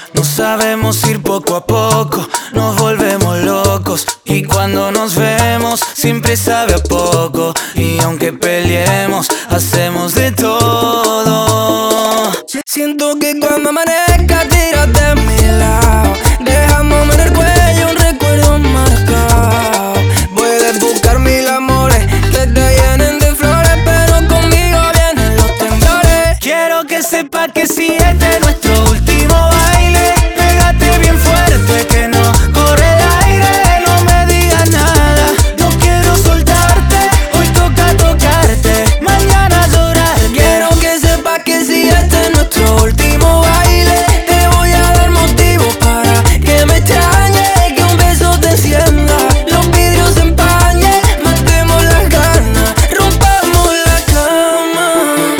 No sabemos ir poco a poco, nos volvemos locos. Y cuando nos vemos, siempre sabe a poco. Y aunque peleemos, hacemos de todo. Siento que cuando amanezca tiras de mi lado, dejándome en el cuello un recuerdo marcado. Puedes buscar mil amores que te llenen de flores, pero conmigo vienen los temblores. Quiero que sepa que si este es nuestro último baile, pégate bien fuerte que no corre el aire. No me digas nada, no quiero soltarte. Hoy toca tocarte, mañana llorar. Quiero que sepas que si este es nuestro último baile, te voy a dar motivos para que me extrañes. Que un beso te encienda, los vidrios se empañen, matemos las ganas, rompamos la cama.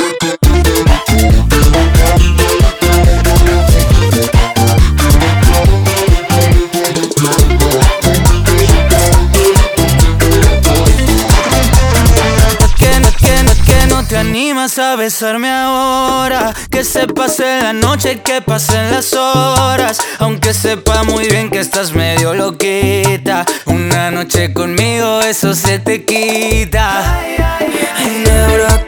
Que no te animas a besarme ahora. Que se pase la noche, que pasen las horas. Aunque sepa muy bien que estás medio loquita, una noche conmigo eso se te quita. Ginebra